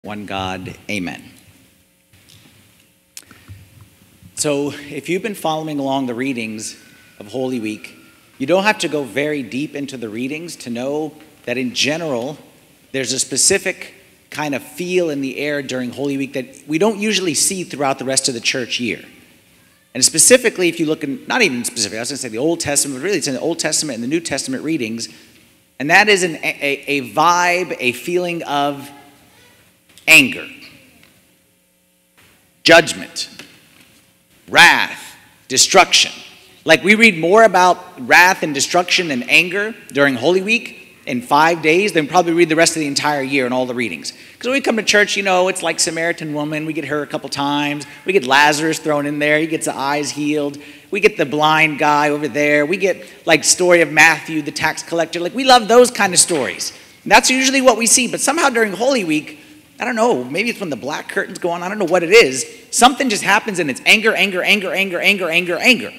One God, amen. So if you've been following along the readings of Holy Week, you don't have to go very deep into the readings to know that in general, there's a specific kind of feel in the air during Holy Week that we don't usually see throughout the rest of the church year. And specifically, if you look in, not even specifically, I was going to say the Old Testament, but really it's in the Old Testament and the New Testament readings, and that is a vibe, a feeling of anger, judgment, wrath, destruction. Like we read more about wrath and destruction and anger during Holy Week in 5 days than probably read the rest of the entire year in all the readings. Because when we come to church, you know, it's like Samaritan woman. We get her a couple times. We get Lazarus thrown in there. He gets the eyes healed. We get the blind guy over there. We get like story of Matthew, the tax collector. Like we love those kind of stories. And that's usually what we see. But somehow during Holy Week, I don't know, maybe it's when the black curtains go on. I don't know what it is. Something just happens and it's anger, anger, anger, anger, anger, anger, anger.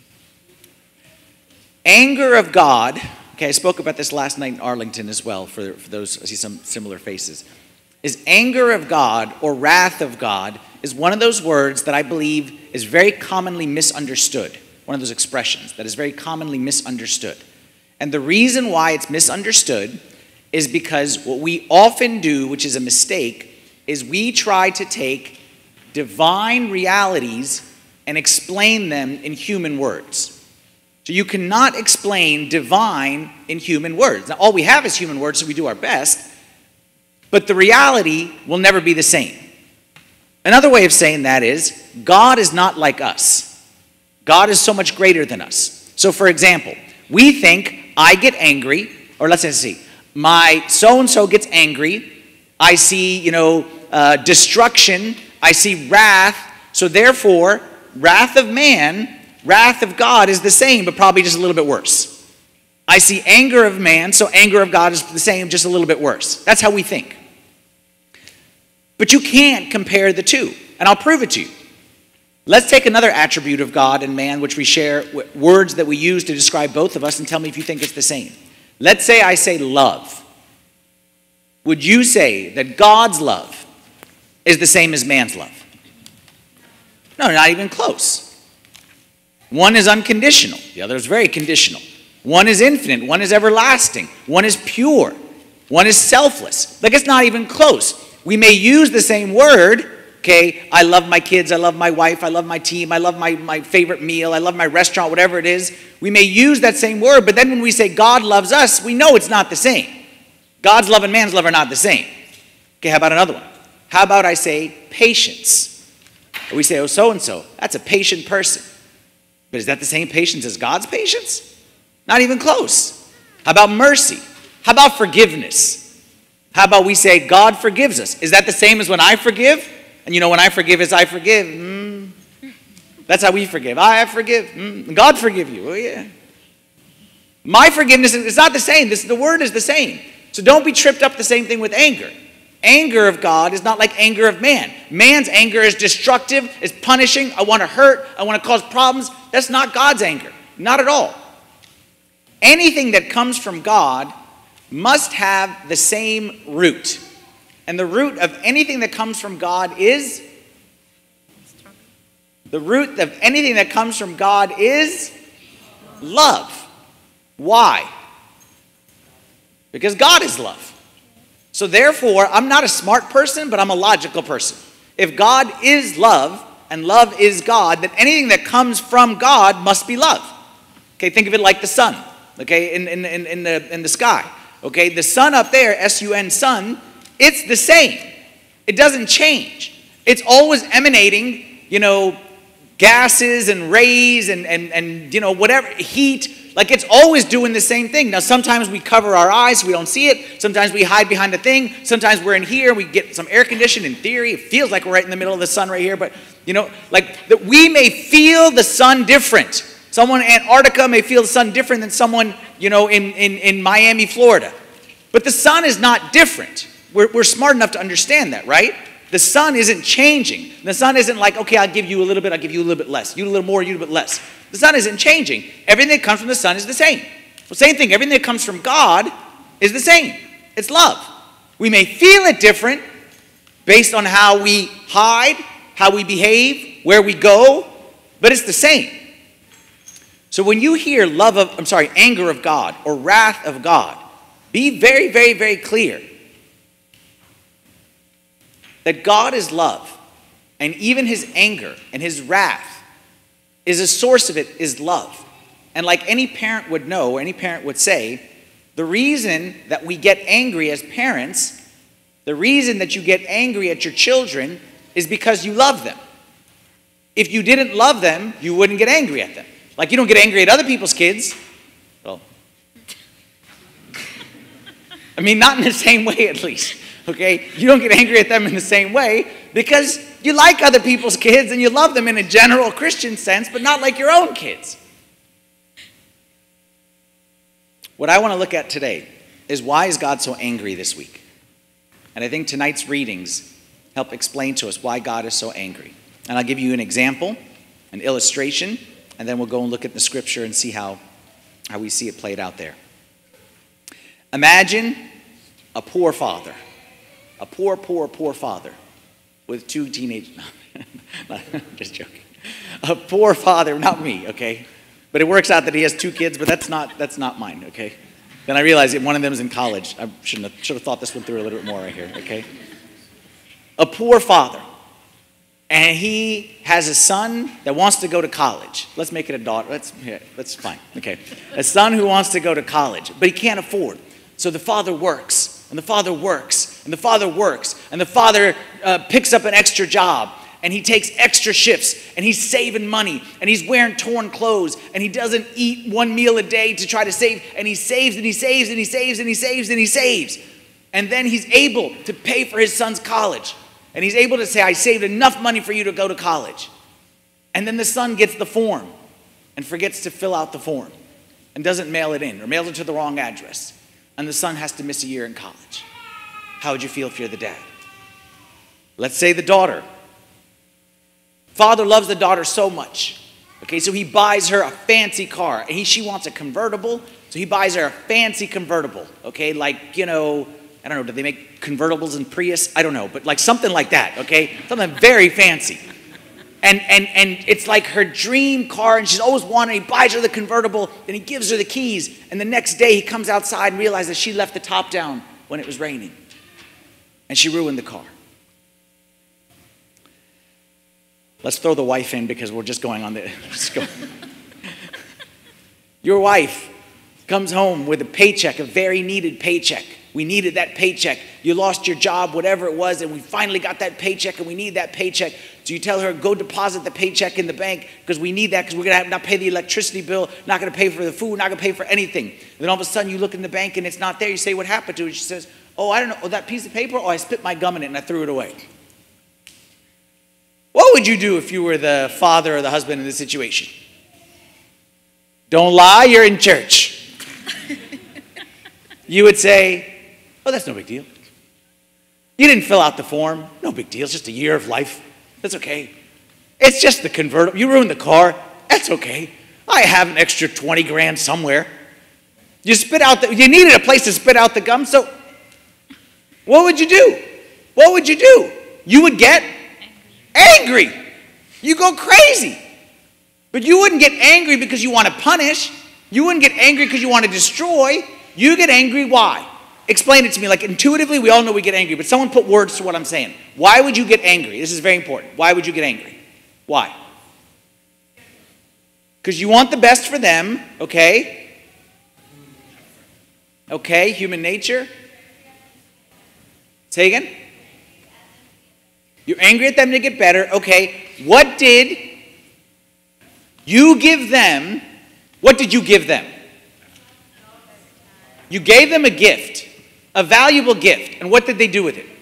Anger of God. Okay, I spoke about this last night in Arlington as well, for those, I see some similar faces. Is anger of God or wrath of God is one of those words that I believe is very commonly misunderstood. One of those expressions that is very commonly misunderstood. And the reason why it's misunderstood is because what we often do, which is a mistake, is we try to take divine realities and explain them in human words. So you cannot explain divine in human words. Now, all we have is human words, so we do our best, but the reality will never be the same. Another way of saying that is, God is not like us. God is so much greater than us. So for example, we think I get angry, or let's see, my so-and-so gets angry, I see, destruction, I see wrath, so therefore, wrath of man, wrath of God is the same, but probably just a little bit worse. I see anger of man, so anger of God is the same, just a little bit worse. That's how we think. But you can't compare the two, and I'll prove it to you. Let's take another attribute of God and man, which we share, words that we use to describe both of us, and tell me if you think it's the same. Let's say I say love. Would you say that God's love is the same as man's love? No, not even close. One is unconditional. The other is very conditional. One is infinite. One is everlasting. One is pure. One is selfless. Like it's not even close. We may use the same word. Okay, I love my kids. I love my wife. I love my team. I love my favorite meal. I love my restaurant, whatever it is. We may use that same word, but then when we say God loves us, we know it's not the same. God's love and man's love are not the same. Okay, how about another one? How about I say patience? Or we say, oh, so-and-so, that's a patient person. But is that the same patience as God's patience? Not even close. How about mercy? How about forgiveness? How about we say God forgives us? Is that the same as when I forgive? And when I forgive is I forgive. That's how we forgive. I forgive. God forgive you. Oh, yeah. My forgiveness is not the same. The word is the same. So don't be tripped up the same thing with anger. Anger of God is not like anger of man. Man's anger is destructive, is punishing. I want to hurt. I want to cause problems. That's not God's anger. Not at all. Anything that comes from God must have the same root. And the root of anything that comes from God is? The root of anything that comes from God is love. Why? Because God is love. So therefore, I'm not a smart person, but I'm a logical person. If God is love, and love is God, then anything that comes from God must be love. Okay, think of it like the sun, okay, in the sky. Okay, the sun up there, S-U-N, sun, it's the same. It doesn't change. It's always emanating, gases and rays and whatever, heat. Like it's always doing the same thing. Now, sometimes we cover our eyes so we don't see it. Sometimes we hide behind a thing. Sometimes we're in here. We get some air conditioning. In theory, it feels like we're right in the middle of the sun right here. But, like that we may feel the sun different. Someone in Antarctica may feel the sun different than someone, in Miami, Florida. But the sun is not different. We're smart enough to understand that, right? The sun isn't changing. The sun isn't like, okay, I'll give you a little bit, I'll give you a little bit less. You a little more, you a little bit less. The sun isn't changing. Everything that comes from the sun is the same. Well, same thing, everything that comes from God is the same. It's love. We may feel it different, based on how we hide, how we behave, where we go, but it's the same. So when you hear anger of God or wrath of God, be very, very, very clear that God is love, and even his anger and his wrath is a source of it is love. And like any parent would know, any parent would say, the reason that we get angry as parents, the reason that you get angry at your children is because you love them. If you didn't love them, you wouldn't get angry at them. Like you don't get angry at other people's kids. Well, I mean, not in the same way at least. Okay? You don't get angry at them in the same way because you like other people's kids and you love them in a general Christian sense, but not like your own kids. What I want to look at today is why is God so angry this week? And I think tonight's readings help explain to us why God is so angry. And I'll give you an example, an illustration, and then we'll go and look at the scripture and see how we see it played out there. Imagine a poor father. A poor father with two teenage... No, just joking. A poor father, not me, okay? But it works out that he has two kids, but that's not mine, okay? Then I realized that one of them is in college. I should have thought this one through a little bit more right here, okay? A poor father. And he has a son that wants to go to college. Let's make it a daughter. That's fine, okay? A son who wants to go to college, but he can't afford. So the father works. And the father works, and the father works, and the father picks up an extra job, and he takes extra shifts, and he's saving money, and he's wearing torn clothes, and he doesn't eat one meal a day to try to save, and he saves, and he saves, and he saves, and he saves, and he saves. And then he's able to pay for his son's college, and he's able to say, I saved enough money for you to go to college. And then the son gets the form and forgets to fill out the form and doesn't mail it in or mails it to the wrong address. And the son has to miss a year in college. How would you feel if you're the dad? Let's say the daughter. Father loves the daughter so much. Okay, so he buys her a fancy car. And she wants a convertible, so he buys her a fancy convertible. Okay, like, I don't know, do they make convertibles in Prius? I don't know, but like something like that, okay? Something very fancy. And it's like her dream car, and she's always wanted. He buys her the convertible, then he gives her the keys, and the next day he comes outside and realizes she left the top down when it was raining, and she ruined the car. Let's throw the wife in because we're just going on the. Your wife comes home with a paycheck, a very needed paycheck. We needed that paycheck. You lost your job, whatever it was, and we finally got that paycheck, and we need that paycheck. So you tell her, go deposit the paycheck in the bank because we need that because we're going to have not pay the electricity bill, not going to pay for the food, not going to pay for anything. And then all of a sudden you look in the bank and it's not there. You say, what happened to it? She says, oh, I don't know. Oh, that piece of paper? Oh, I spit my gum in it and I threw it away. What would you do if you were the father or the husband in this situation? Don't lie, you're in church. You would say, oh, that's no big deal. You didn't fill out the form. No big deal. It's just a year of life. That's okay. It's just the convertible. You ruined the car. That's okay. I have an extra 20 grand somewhere. You needed a place to spit out the gum, so what would you do? What would you do? You would get angry. You go crazy. But you wouldn't get angry because you want to punish. You wouldn't get angry because you want to destroy. You get angry, why? Explain it to me. Like intuitively, we all know we get angry, but someone put words to what I'm saying. Why would you get angry? This is very important. Why would you get angry? Why? Because you want the best for them, okay? Okay, human nature. Say again? You're angry at them to get better. Okay, what did you give them? What did you give them? You gave them a gift, a valuable gift. And what did they do with it?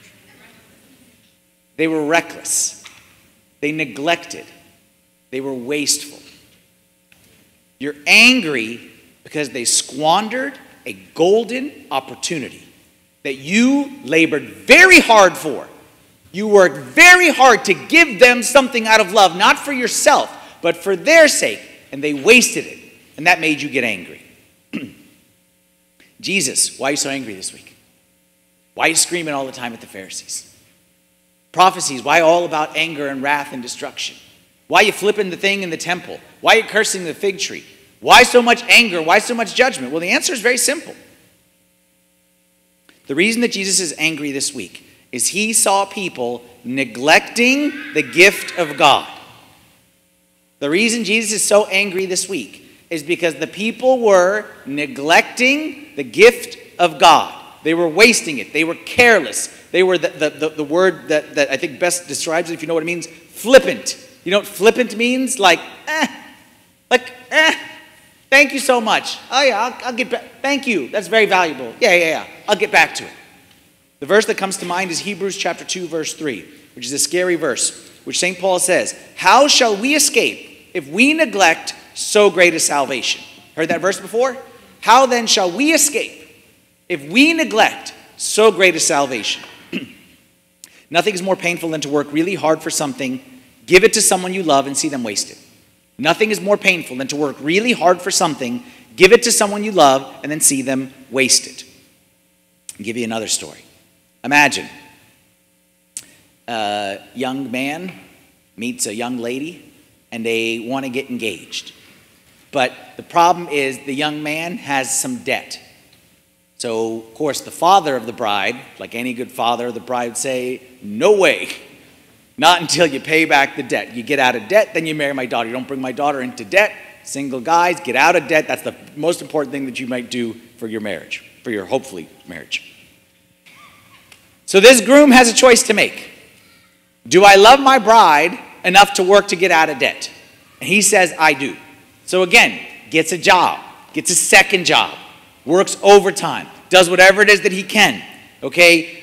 They were reckless. They neglected. They were wasteful. You're angry because they squandered a golden opportunity that you labored very hard for. You worked very hard to give them something out of love, not for yourself, but for their sake, and they wasted it, and that made you get angry. Jesus, why are you so angry this week? Why are you screaming all the time at the Pharisees? Prophecies, why all about anger and wrath and destruction? Why are you flipping the thing in the temple? Why are you cursing the fig tree? Why so much anger? Why so much judgment? Well, the answer is very simple. The reason that Jesus is angry this week is he saw people neglecting the gift of God. The reason Jesus is so angry this week is because the people were neglecting the gift of God. They were wasting it. They were careless. They were the word that I think best describes it, if you know what it means, flippant. You know what flippant means? Like, thank you so much. Oh yeah, I'll get back. Thank you. That's very valuable. Yeah. I'll get back to it. The verse that comes to mind is Hebrews chapter 2, verse 3, which is a scary verse, which St. Paul says, how shall we escape if we neglect so great a salvation? Heard that verse before? How then shall we escape if we neglect so great a salvation? Nothing is more painful than to work really hard for something, give it to someone you love, and see them waste it. Nothing is more painful than to work really hard for something, give it to someone you love, and then see them waste it. I'll give you another story. Imagine a young man meets a young lady, and they want to get engaged. But the problem is the young man has some debt. So, of course, the father of the bride, like any good father, the bride would say, no way. Not until you pay back the debt. You get out of debt, then you marry my daughter. You don't bring my daughter into debt. Single guys, get out of debt. That's the most important thing that you might do for your marriage, for your, hopefully, marriage. So this groom has a choice to make. Do I love my bride enough to work to get out of debt? And he says, I do. So again, gets a job, gets a second job, works overtime, does whatever it is that he can, okay?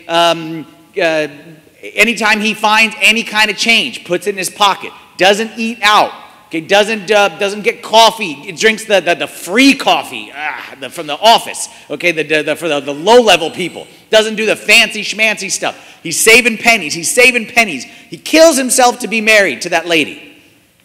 Anytime he finds any kind of change, puts it in his pocket, doesn't eat out, okay? Doesn't get coffee, drinks the free coffee from the office, okay? For the low-level people. Doesn't do the fancy schmancy stuff. He's saving pennies. He kills himself to be married to that lady.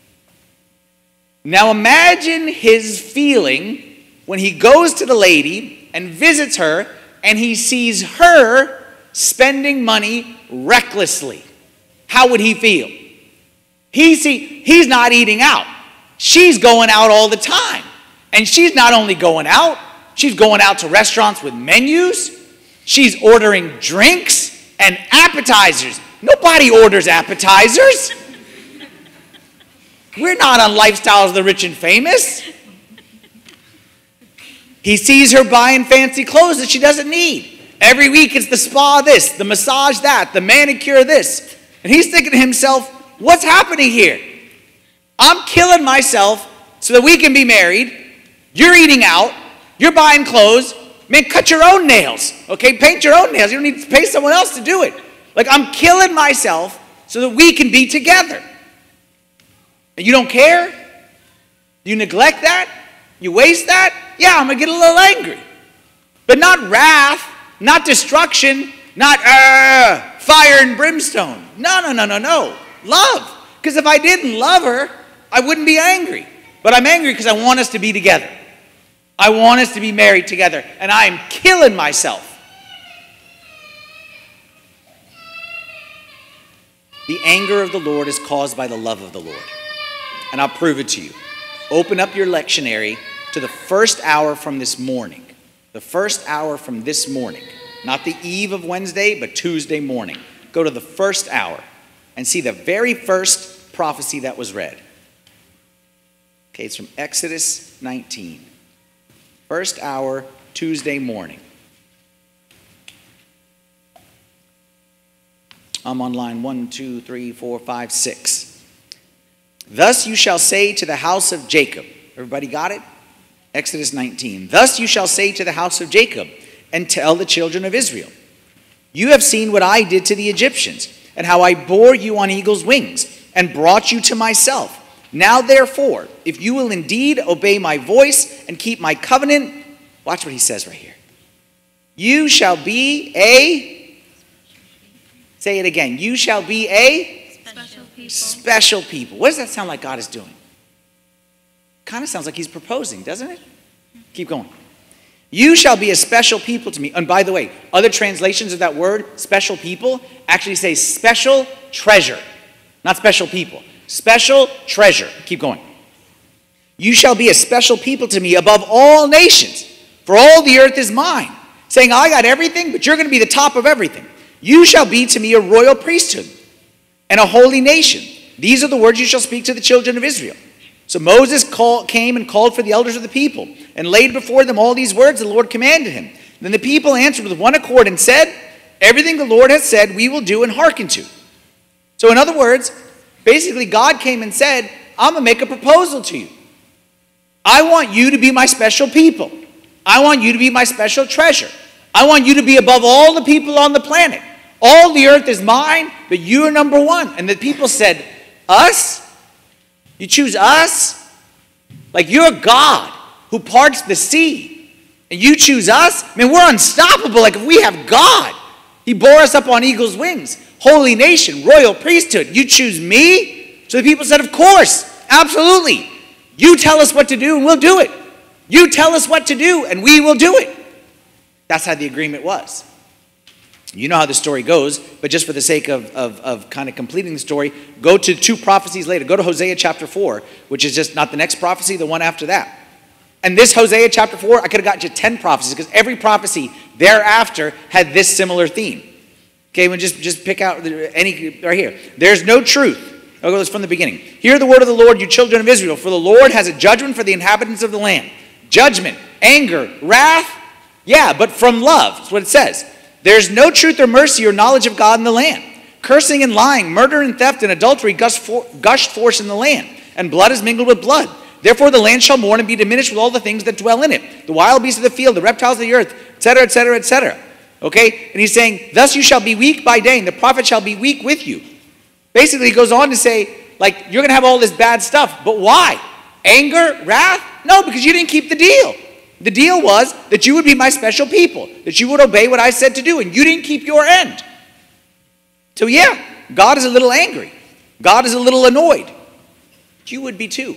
Now imagine his feeling when he goes to the lady and visits her and he sees her spending money recklessly. How would he feel? He's not eating out. She's going out all the time. And she's not only going out, she's going out to restaurants with menus. She's ordering drinks and appetizers. Nobody orders appetizers. We're not on Lifestyles of the Rich and Famous. He sees her buying fancy clothes that she doesn't need. Every week it's the spa this, the massage that, the manicure this. And he's thinking to himself, what's happening here? I'm killing myself so that we can be married. You're eating out. You're buying clothes. Man, cut your own nails, okay? Paint your own nails. You don't need to pay someone else to do it. Like, I'm killing myself so that we can be together. And you don't care? You neglect that? You waste that? Yeah, I'm going to get a little angry. But not wrath, not destruction, not fire and brimstone. No. Love. Because if I didn't love her, I wouldn't be angry. But I'm angry because I want us to be together. I want us to be married together, and I am killing myself. The anger of the Lord is caused by the love of the Lord. And I'll prove it to you. Open up your lectionary to the first hour from this morning. The first hour from this morning. Not the eve of Wednesday, but Tuesday morning. Go to the first hour and see the very first prophecy that was read. Okay, it's from Exodus 19. First hour, Tuesday morning. I'm on line 1, 2, 3, 4, 5, 6. Thus you shall say to the house of Jacob. Everybody got it? Exodus 19. Thus you shall say to the house of Jacob and tell the children of Israel. You have seen what I did to the Egyptians and how I bore you on eagle's wings and brought you to myself. Now therefore, if you will indeed obey my voice and keep my covenant, watch what he says right here. You shall be a, say it again, you shall be a Special people. Special people. What does that sound like God is doing? Kind of sounds like he's proposing, doesn't it? Keep going. You shall be a special people to me. And by the way, other translations of that word, special people, actually say special treasure. Not special people. Special treasure. Keep going. You shall be a special people to me above all nations, for all the earth is mine. Saying, I got everything, but you're going to be the top of everything. You shall be to me a royal priesthood and a holy nation. These are the words you shall speak to the children of Israel. So Moses came and called for the elders of the people and laid before them all these words the Lord commanded him. Then the people answered with one accord and said, everything the Lord has said we will do and hearken to. So in other words, basically God came and said, I'm going to make a proposal to you. I want you to be my special people. I want you to be my special treasure. I want you to be above all the people on the planet. All the earth is mine, but you are number one. And the people said, us? You choose us? Like you're God who parts the sea. And you choose us? I mean, we're unstoppable. Like if we have God. He bore us up on eagle's wings. Holy nation, royal priesthood. You choose me? So the people said, of course, absolutely. You tell us what to do and we'll do it. You tell us what to do and we will do it. That's how the agreement was. You know how the story goes, but just for the sake of kind of completing the story, go to 2 prophecies later. Go to Hosea chapter 4, which is just not the next prophecy, the one after that. And this Hosea chapter 4, I could have gotten you 10 prophecies because every prophecy thereafter had this similar theme. Okay, we'll just pick out any right here. There's no truth. I'll go this from the beginning. Hear the word of the Lord, you children of Israel, for the Lord has a judgment for the inhabitants of the land. Judgment, anger, wrath, yeah, but from love. That's what it says. There's no truth or mercy or knowledge of God in the land. Cursing and lying, murder and theft and adultery gushed forth in the land, and blood is mingled with blood. Therefore the land shall mourn and be diminished with all the things that dwell in it, the wild beasts of the field, the reptiles of the earth, etc., etc., etc. Okay? And he's saying, thus you shall be weak by day, and the prophet shall be weak with you. Basically, he goes on to say, like, you're going to have all this bad stuff, but why? Anger? Wrath? No, because you didn't keep the deal. The deal was that you would be my special people, that you would obey what I said to do, and you didn't keep your end. So yeah, God is a little angry. God is a little annoyed. You would be too.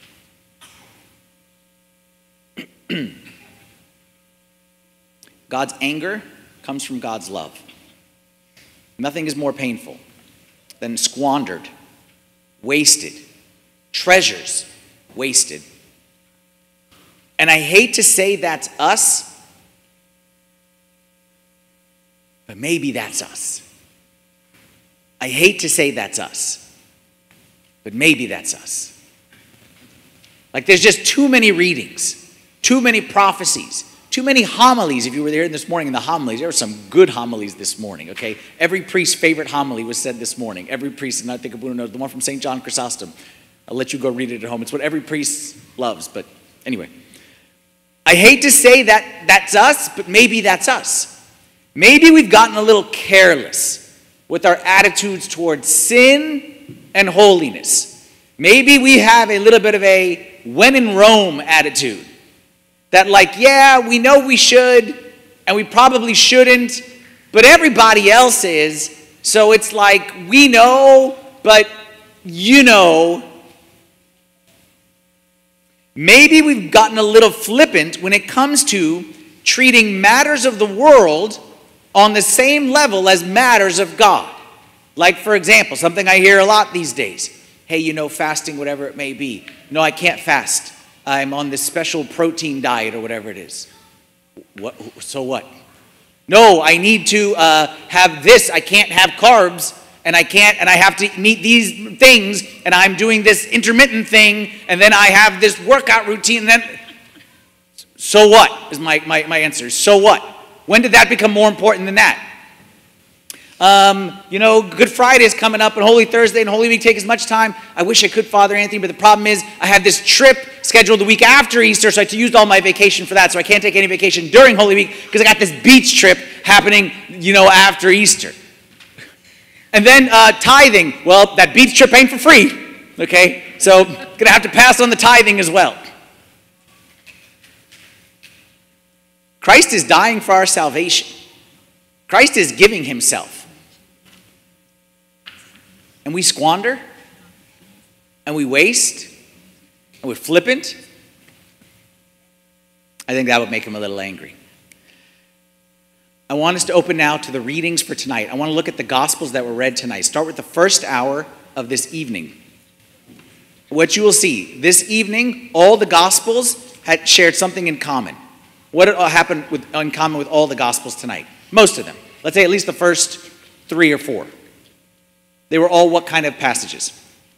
God's anger comes from God's love. Nothing is more painful than squandered, wasted, treasures wasted. And I hate to say that's us, but maybe that's us. I hate to say that's us, but maybe that's us. Like there's just too many readings, too many prophecies, too many homilies. If you were there this morning in the homilies, there were some good homilies this morning, okay? Every priest's favorite homily was said this morning. Every priest, and I think Abuna knows, the one from St. John Chrysostom. I'll let you go read it at home. It's what every priest loves, but anyway. I hate to say that that's us, but maybe that's us. Maybe we've gotten a little careless with our attitudes towards sin and holiness. Maybe we have a little bit of a when in Rome attitude. That like, yeah, we know we should, and we probably shouldn't, but everybody else is. So it's like, we know, but you know. Maybe we've gotten a little flippant when it comes to treating matters of the world on the same level as matters of God. Like, for example, something I hear a lot these days. Hey, you know, fasting, whatever it may be. No, I can't fast. I'm on this special protein diet or whatever it is. What? So what? No, I need to have this. I can't have carbs. And I have to meet these things, and I'm doing this intermittent thing, and then I have this workout routine, and then, so what is my answer. So what? When did that become more important than that? You know, Good Friday is coming up, and Holy Thursday and Holy Week take as much time. I wish I could, Father Anthony, but the problem is I have this trip scheduled the week after Easter, so I used all my vacation for that, so I can't take any vacation during Holy Week because I got this beach trip happening, you know, after Easter. And then tithing. Well, that beach trip ain't for free, okay? So going to have to pass on the tithing as well. Christ is dying for our salvation. Christ is giving himself. And we squander, and we waste, and we're flippant. I think that would make him a little angry. I want us to open now to the readings for tonight. I want to look at the Gospels that were read tonight. Start with the first hour of this evening. What you will see, this evening, all the Gospels had shared something in common. What happened in common with all the Gospels tonight? Most of them. Let's say at least the first 3 or 4. They were all what kind of passages?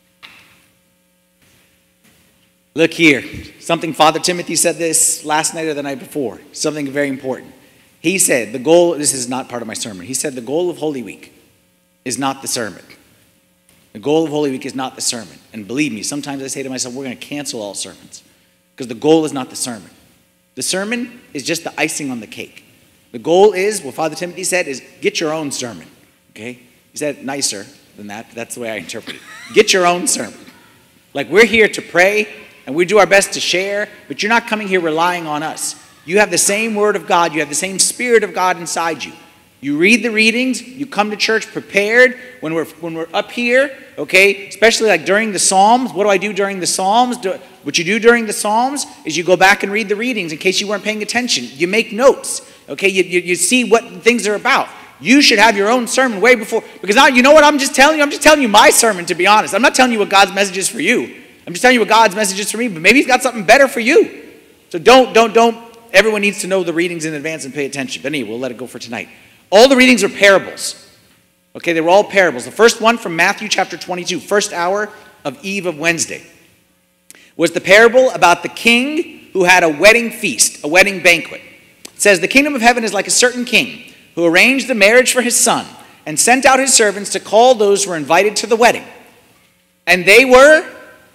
Look here. Something Father Timothy said this last night or the night before. Something very important. He said the goal, this is not part of my sermon. He said the goal of Holy Week is not the sermon. The goal of Holy Week is not the sermon. And believe me, sometimes I say to myself, we're going to cancel all sermons. Because the goal is not the sermon. The sermon is just the icing on the cake. The goal is, what Father Timothy said, is get your own sermon. Okay? He said it nicer than that, but that's the way I interpret it. Get your own sermon. Like, we're here to pray, and we do our best to share, but you're not coming here relying on us. You have the same Word of God. You have the same Spirit of God inside you. You read the readings. You come to church prepared. When we're up here, okay, especially like during the Psalms. What do I do during the Psalms? What you do during the Psalms is you go back and read the readings in case you weren't paying attention. You make notes, okay? You see what things are about. You should have your own sermon way before. Because now, you know what I'm just telling you? I'm just telling you my sermon, to be honest. I'm not telling you what God's message is for you. I'm just telling you what God's message is for me. But maybe He's got something better for you. So don't. Everyone needs to know the readings in advance and pay attention. But anyway, we'll let it go for tonight. All the readings are parables. Okay, they were all parables. The first one from Matthew chapter 22, first hour of Eve of Wednesday, was the parable about the king who had a wedding feast, a wedding banquet. It says, the kingdom of heaven is like a certain king who arranged the marriage for his son and sent out his servants to call those who were invited to the wedding. And they were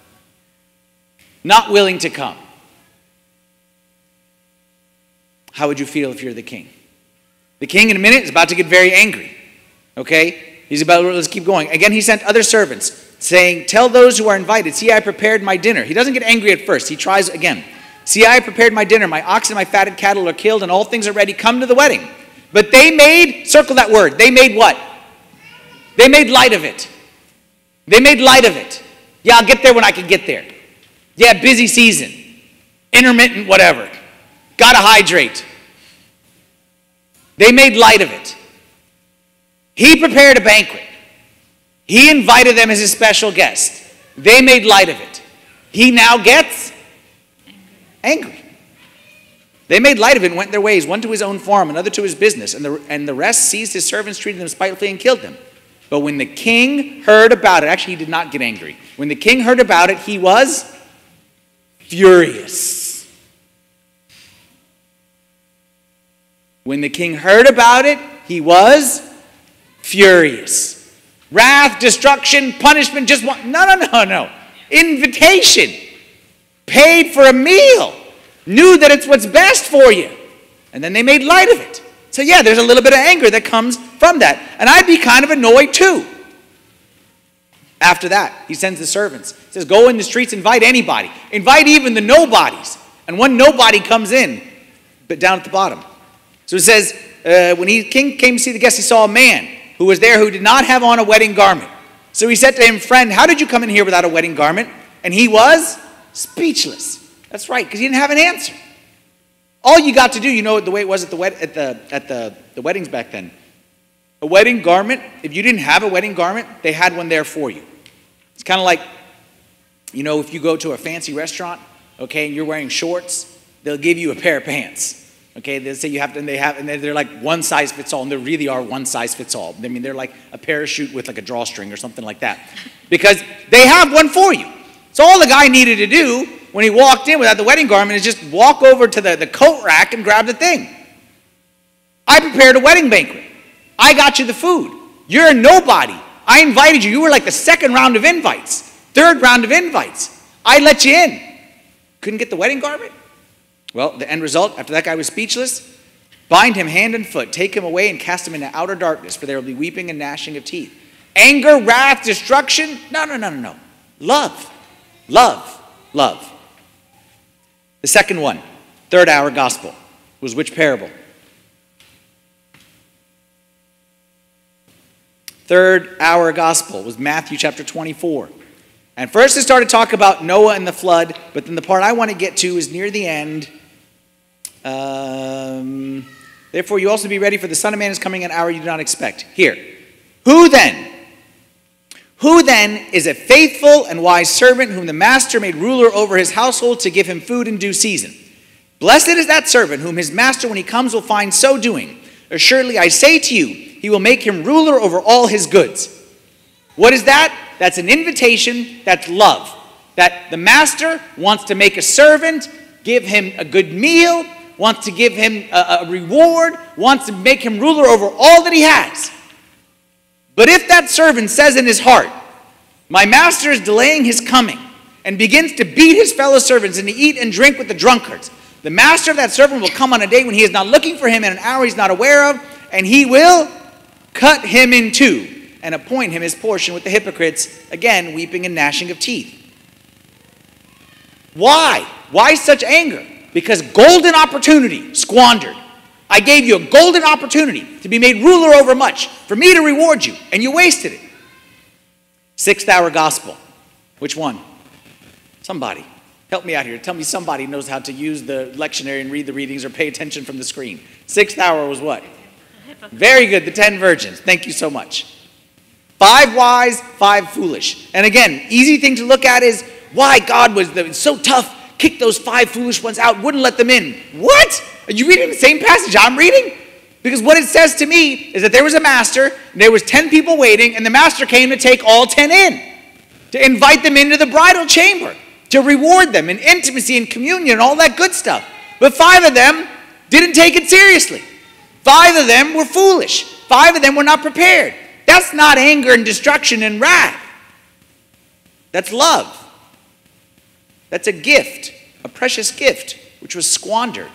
not willing to come. How would you feel if you're the king? The king in a minute is about to get very angry. Okay? Let's keep going. Again, he sent other servants saying, tell those who are invited, see, I prepared my dinner. He doesn't get angry at first. He tries again. See, I prepared my dinner. My oxen and my fatted cattle are killed and all things are ready. Come to the wedding. But they made, circle that word, they made what? They made light of it. They made light of it. Yeah, I'll get there when I can get there. Yeah, busy season. Intermittent whatever. Gotta hydrate. They made light of it. He prepared a banquet. He invited them as his special guest. They made light of it. He now gets angry. They made light of it and went their ways, one to his own farm, another to his business, and the rest seized his servants, treated them spitefully, and killed them. But when the king heard about it, actually he did not get angry. When the king heard about it, he was furious. When the king heard about it, he was furious. Wrath, destruction, punishment, just one. No. Invitation. Paid for a meal. Knew that it's what's best for you. And then they made light of it. So yeah, there's a little bit of anger that comes from that. And I'd be kind of annoyed too. After that, he sends the servants. He says, go in the streets, invite anybody. Invite even the nobodies. And one nobody comes in, but down at the bottom. So it says, when king came to see the guests, he saw a man who was there who did not have on a wedding garment. So he said to him, friend, how did you come in here without a wedding garment? And he was speechless. That's right, because he didn't have an answer. All you got to do, you know the way it was at the weddings back then. A wedding garment, if you didn't have a wedding garment, they had one there for you. It's kind of like, you know, if you go to a fancy restaurant, okay, and you're wearing shorts, they'll give you a pair of pants. Okay, they say you have to, and they're like one size fits all, and they really are one size fits all. I mean, they're like a parachute with like a drawstring or something like that. Because they have one for you. So all the guy needed to do when he walked in without the wedding garment is just walk over to the coat rack and grab the thing. I prepared a wedding banquet. I got you the food. You're a nobody. I invited you. You were like the second round of invites. Third round of invites. I let you in. Couldn't get the wedding garment? Well, the end result, after that guy was speechless, bind him hand and foot, take him away and cast him into outer darkness, for there will be weeping and gnashing of teeth. Anger, wrath, destruction? No. Love. The second one, third hour gospel, was which parable? Third hour gospel was Matthew chapter 24. And first it started to talk about Noah and the flood, but then the part I want to get to is near the end Therefore, you also be ready, for the Son of Man is coming at an hour you do not expect. Here. Who then? Who then is a faithful and wise servant whom the master made ruler over his household to give him food in due season? Blessed is that servant whom his master, when he comes, will find so doing. Assuredly, I say to you, he will make him ruler over all his goods. What is that? That's an invitation. That's love. That the master wants to make a servant, give him a good meal, wants to give him a reward, wants to make him ruler over all that he has. But if that servant says in his heart, my master is delaying his coming, and begins to beat his fellow servants and to eat and drink with the drunkards, the master of that servant will come on a day when he is not looking for him, in an hour he's not aware of, and he will cut him in two and appoint him his portion with the hypocrites, again weeping and gnashing of teeth. Why? Why such anger? Because golden opportunity squandered. I gave you a golden opportunity to be made ruler over much, for me to reward you, and you wasted it. 6th hour gospel. Which one? Somebody. Help me out here. Tell me somebody knows how to use the lectionary and read the readings or pay attention from the screen. 6th hour was what? Very good, the 10 virgins. Thank you so much. 5 wise, 5 foolish. And again, easy thing to look at is why God was so tough, kicked those 5 foolish ones out, wouldn't let them in. What? Are you reading the same passage I'm reading? Because what it says to me is that there was a master, and there was 10 people waiting, and the master came to take all 10 in, to invite them into the bridal chamber, to reward them in intimacy and communion and all that good stuff. But 5 of them didn't take it seriously. 5 of them were foolish. 5 of them were not prepared. That's not anger and destruction and wrath. That's love. That's a gift, a precious gift, which was squandered.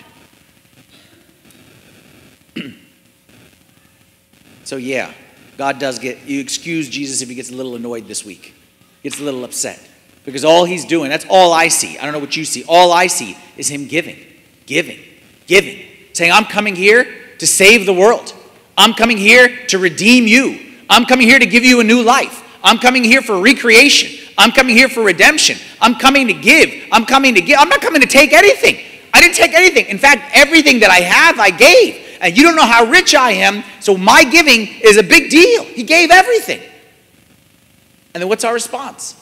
So yeah, God does get, you excuse Jesus if he gets a little annoyed this week. Gets a little upset. Because all he's doing, that's all I see. I don't know what you see. All I see is him giving. Saying, I'm coming here to save the world. I'm coming here to redeem you. I'm coming here to give you a new life. I'm coming here for recreation. I'm coming here for redemption. I'm coming to give. I'm not coming to take anything. I didn't take anything. In fact, everything that I have, I gave. And you don't know how rich I am, so my giving is a big deal. He gave everything. And then what's our response?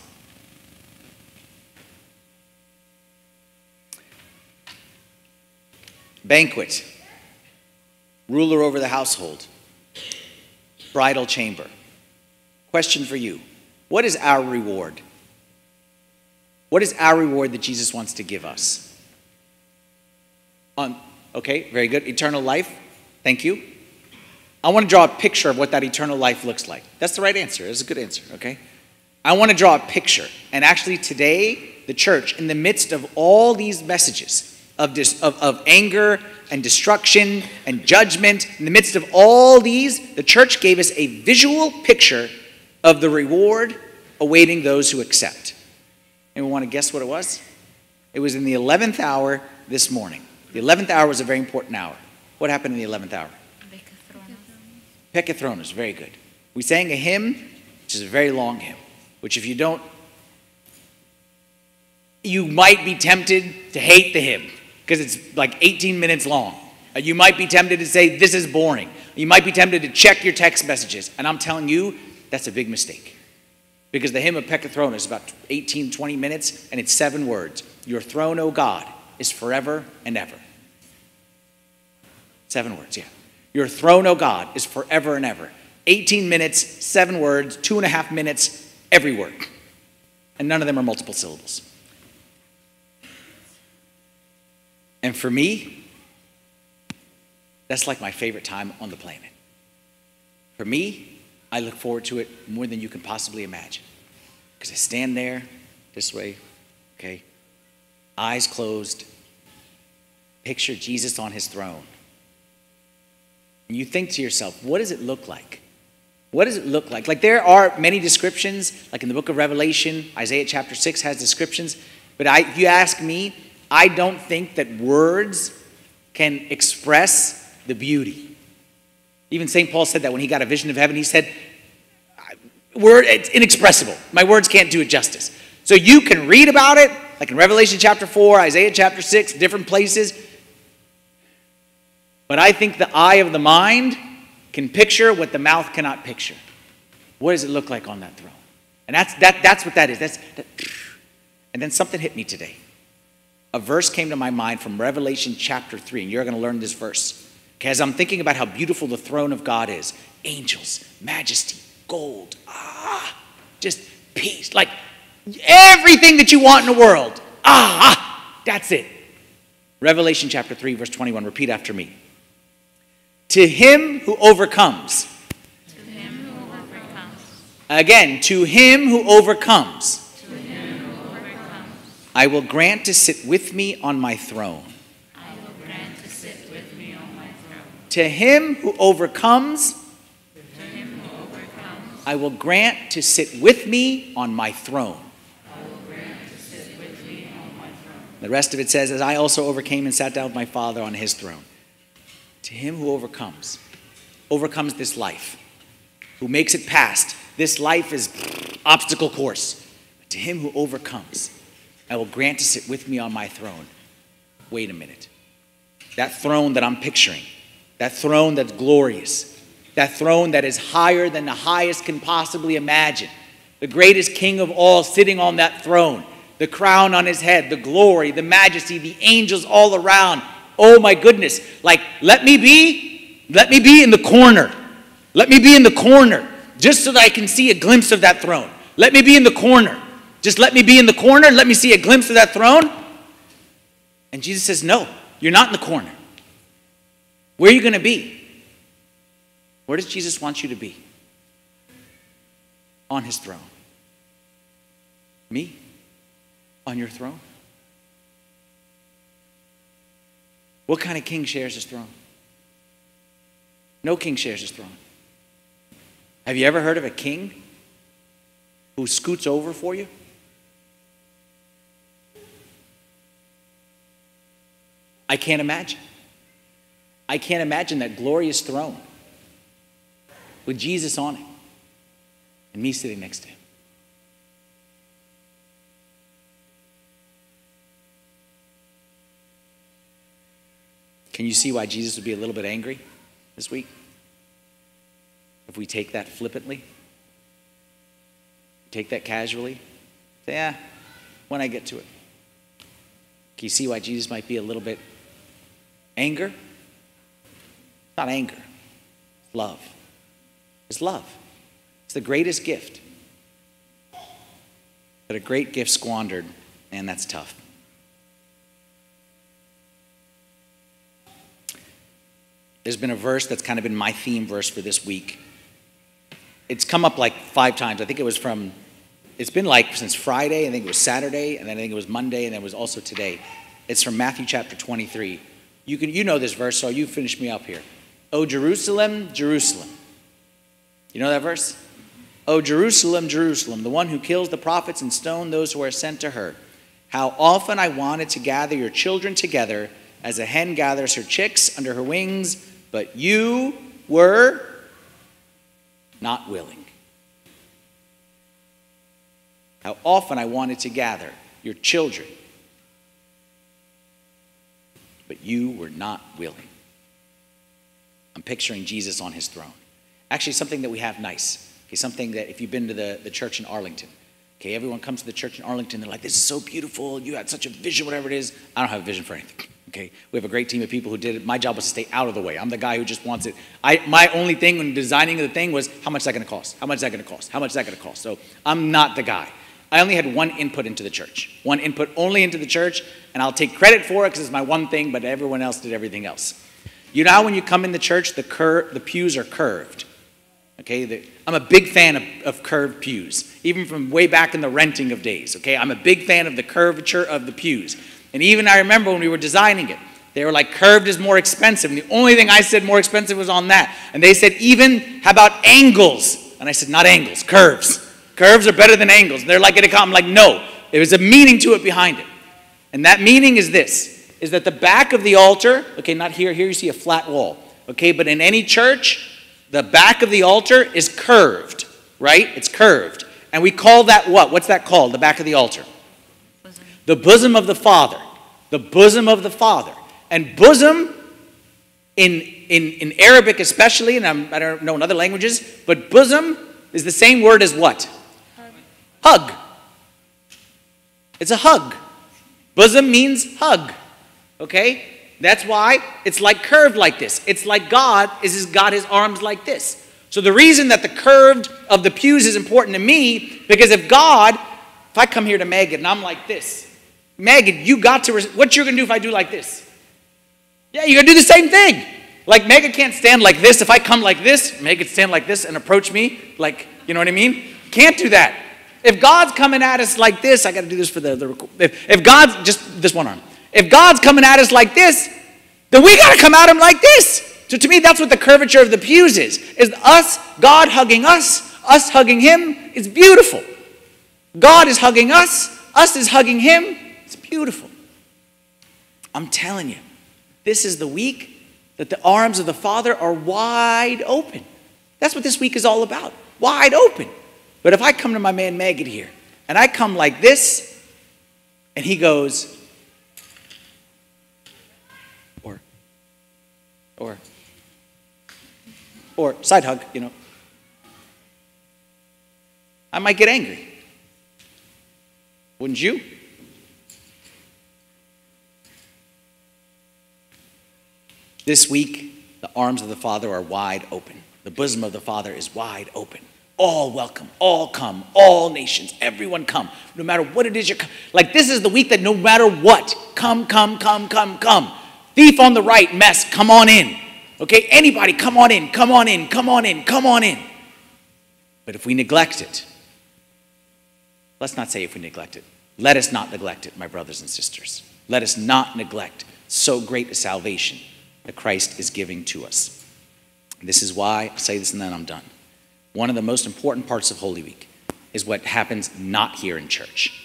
Banquet. Ruler over the household. Bridal chamber. Question for you. What is our reward? What is our reward that Jesus wants to give us? Okay, very good. Eternal life. Thank you. I want to draw a picture of what that eternal life looks like. That's the right answer. That's a good answer, okay? I want to draw a picture. And actually today, the church, in the midst of all these messages of anger and destruction and judgment, in the midst of all these, the church gave us a visual picture of the reward awaiting those who accept. And we want to guess what it was? It was in the 11th hour this morning. The 11th hour was a very important hour. What happened in the 11th hour? Pekethronos, very good. We sang a hymn, which is a very long hymn, which if you don't, you might be tempted to hate the hymn because it's like 18 minutes long. You might be tempted to say, this is boring. You might be tempted to check your text messages. And I'm telling you, that's a big mistake. Because the hymn of Pekethronos is about 18, 20 minutes, and it's 7 words. Your throne, O God, is forever and ever. 7 words, yeah. Your throne, O God, is forever and ever. 18 minutes, 7 words, 2.5 minutes, every word. And none of them are multiple syllables. And for me, that's like my favorite time on the planet. For me, I look forward to it more than you can possibly imagine. Because I stand there this way, okay, eyes closed, picture Jesus on his throne. And you think to yourself, what does it look like? What does it look like? Like there are many descriptions, like in the book of Revelation, Isaiah chapter 6 has descriptions. But if you ask me, I don't think that words can express the beauty. Even St. Paul said that when he got a vision of heaven. He said, it's inexpressible. My words can't do it justice. So you can read about it, like in Revelation chapter 4, Isaiah chapter 6, different places. But I think the eye of the mind can picture what the mouth cannot picture. What does it look like on that throne? And that's what that is. And then something hit me today. A verse came to my mind from Revelation chapter 3, and you're going to learn this verse. Okay, as I'm thinking about how beautiful the throne of God is, angels, majesty, gold, just peace, like everything that you want in the world. That's it. Revelation chapter 3, verse 21, repeat after me. To him who overcomes. To him who overcomes. Again, to him who overcomes. To him who overcomes. I will grant to sit with me on my throne. I will grant to sit with me on my throne. To him who overcomes. To him who overcomes. I will grant to sit with me on my throne. I will grant to sit with me on my throne. The rest of it says, as I also overcame and sat down with my Father on his throne. To him who overcomes this life, who makes it past. This life is obstacle course. But to him who overcomes, I will grant to sit with me on my throne. Wait a minute. That throne that I'm picturing, that throne that's glorious, that throne that is higher than the highest can possibly imagine, the greatest king of all sitting on that throne, the crown on his head, the glory, the majesty, the angels all around. Oh my goodness, like let me be in the corner. Let me be in the corner just so that I can see a glimpse of that throne. Let me be in the corner. Just let me be in the corner. Let me see a glimpse of that throne. And Jesus says, no, you're not in the corner. Where are you going to be? Where does Jesus want you to be? On his throne. Me? On your throne? What kind of king shares his throne? No king shares his throne. Have you ever heard of a king who scoots over for you? I can't imagine. I can't imagine that glorious throne with Jesus on it and me sitting next to him. Can you see why Jesus would be a little bit angry this week? If we take that flippantly, take that casually, say, when I get to it. Can you see why Jesus might be a little bit anger? Not anger, it's love. It's love. It's the greatest gift. But a great gift squandered, and that's tough. There's been a verse that's kind of been my theme verse for this week. It's come up like 5 times. I think it's been like since Friday, I think it was Saturday, and then I think it was Monday, and then it was also today. It's from Matthew chapter 23. You know this verse, so you finish me up here. O Jerusalem, Jerusalem. You know that verse? O Jerusalem, Jerusalem, the one who kills the prophets and stones those who are sent to her. How often I wanted to gather your children together as a hen gathers her chicks under her wings, but you were not willing. How often I wanted to gather your children, but you were not willing. I'm picturing Jesus on his throne. Actually, something that we have nice. Okay, something that if you've been to the church in Arlington, okay, everyone comes to the church in Arlington, they're like, this is so beautiful, you had such a vision, whatever it is. I don't have a vision for anything. Okay, we have a great team of people who did it. My job was to stay out of the way. I'm the guy who just wants it. My only thing when designing the thing was, how much is that going to cost? How much is that going to cost? How much is that going to cost? So I'm not the guy. I only had one input into the church. One input only into the church, and I'll take credit for it because it's my one thing, but everyone else did everything else. You know how when you come in the church, the pews are curved. Okay, I'm a big fan of curved pews, even from way back in the renting of days. Okay, I'm a big fan of the curvature of the pews. And even I remember when we were designing it, they were like, curved is more expensive. And the only thing I said more expensive was on that. And they said, even, how about angles? And I said, not angles, curves. Curves are better than angles. And they're like, I'm like, no. There was a meaning to it behind it. And that meaning is this, is that the back of the altar, okay, not here, here you see a flat wall. Okay, but in any church, the back of the altar is curved, right? It's curved. And we call that what? What's that called, the back of the altar? The bosom of the Father. The bosom of the Father. And bosom in Arabic especially, and I don't know in other languages, but bosom is the same word as what? Hug. It's a hug. Bosom means hug. Okay? That's why it's like curved like this. It's like God is got his arms like this. So the reason that the curved of the pews is important to me, because if I come here to Megan and I'm like this, Megan, what you're going to do if I do like this? Yeah, you're going to do the same thing. Like Megan can't stand like this. If I come like this, Megan stand like this and approach me like, you know what I mean? Can't do that. If God's coming at us like this, I got to do this for if God's, just this one arm. If God's coming at us like this, then we got to come at him like this. So to me, that's what the curvature of the pews is us, God hugging us hugging him. It's beautiful. God is hugging us is hugging him. It's beautiful. I'm telling you, this is the week that the arms of the Father are wide open. That's what this week is all about. Wide open. But if I come to my man Maggot here, and I come like this, and he goes, or side hug, you know, I might get angry. Wouldn't you? This week, the arms of the Father are wide open. The bosom of the Father is wide open. All welcome, all come, all nations, everyone come. No matter what it is like this is the week that no matter what, come. Thief on the right, mess, come on in. Okay, anybody, come on in. But if we neglect it, let's not say if we neglect it. Let us not neglect it, my brothers and sisters. Let us not neglect so great a salvation that Christ is giving to us. This is why, I'll say this and then I'm done. One of the most important parts of Holy Week is what happens not here in church.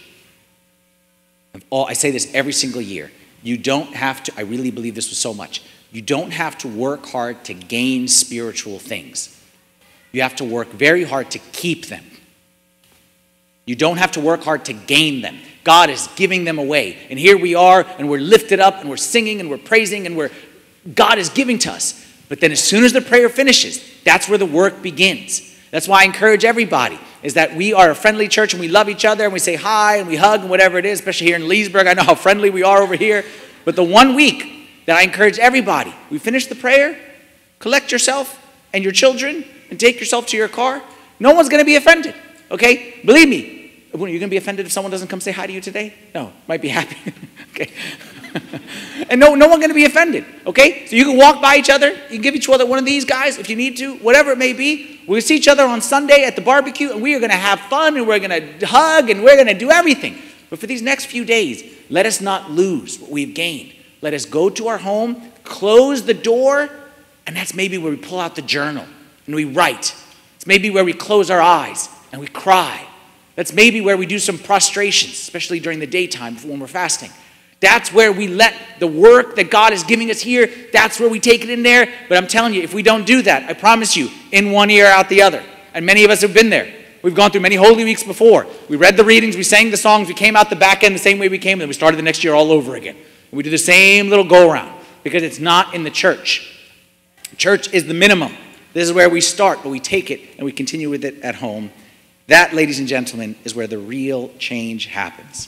I say this every single year. You don't have to, I really believe this was so much. You don't have to work hard to gain spiritual things. You have to work very hard to keep them. You don't have to work hard to gain them. God is giving them away. And here we are, and we're lifted up, and we're singing, and we're praising, and God is giving to us. But then as soon as the prayer finishes, that's where the work begins. That's why I encourage everybody, is that we are a friendly church, and we love each other, and we say hi, and we hug, and whatever it is, especially here in Leesburg. I know how friendly we are over here. But the one week that I encourage everybody, we finish the prayer, collect yourself and your children, and take yourself to your car. No one's going to be offended, okay? Believe me. Are you going to be offended if someone doesn't come say hi to you today? No, might be happy. Okay. And no one going to be offended, okay? So you can walk by each other. You can give each other one of these guys if you need to, whatever it may be. We'll see each other on Sunday at the barbecue, and we are going to have fun, and we're going to hug, and we're going to do everything. But for these next few days, let us not lose what we've gained. Let us go to our home, close the door, and that's maybe where we pull out the journal and we write. It's maybe where we close our eyes and we cry. That's maybe where we do some prostrations, especially during the daytime when we're fasting. That's where we let the work that God is giving us here, that's where we take it in there. But I'm telling you, if we don't do that, I promise you, in one ear, out the other. And many of us have been there. We've gone through many Holy Weeks before. We read the readings, we sang the songs, we came out the back end the same way we came, and then we started the next year all over again. We do the same little go-around because it's not in the church. Church is the minimum. This is where we start, but we take it and we continue with it at home. That, ladies and gentlemen, is where the real change happens.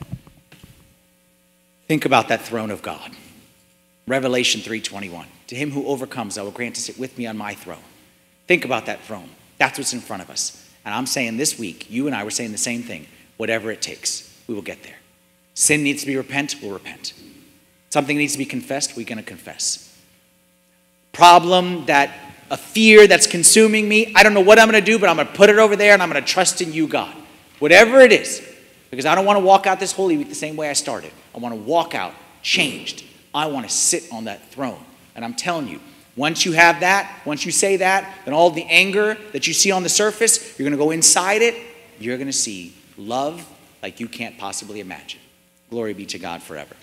Think about that throne of God. Revelation 3:21. To him who overcomes, I will grant to sit with me on my throne. Think about that throne. That's what's in front of us. And I'm saying this week, you and I were saying the same thing. Whatever it takes, we will get there. Sin needs to be repented, we'll repent. Something needs to be confessed, we're going to confess. Problem a fear that's consuming me, I don't know what I'm going to do, but I'm going to put it over there and I'm going to trust in you, God. Whatever it is, because I don't want to walk out this Holy Week the same way I started. I want to walk out changed. I want to sit on that throne. And I'm telling you, once you have that, once you say that, then all the anger that you see on the surface, you're going to go inside it, you're going to see love like you can't possibly imagine. Glory be to God forever.